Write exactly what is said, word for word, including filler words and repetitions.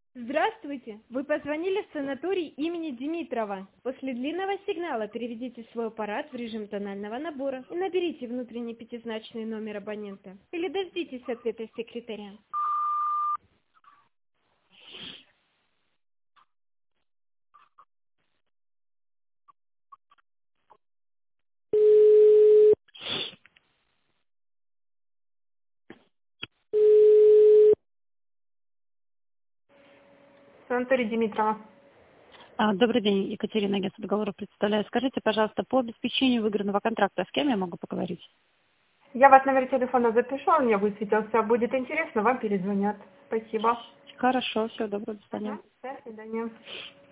Здравствуйте! Вы позвонили в санаторий имени Димитрова. После длинного сигнала переведите свой аппарат в режим тонального набора и наберите внутренний пятизначный номер абонента. Или дождитесь ответа секретаря. Санаторий Димитрова. А, Добрый день, Екатерина, агентство договоров представляю. Скажите, пожалуйста, по обеспечению выигранного контракта с кем я могу поговорить? Я вас номер телефона запишу, он мне высветился. Будет интересно, вам перезвонят. Спасибо. Хорошо, всего доброго, до свидания. Ага, до свидания.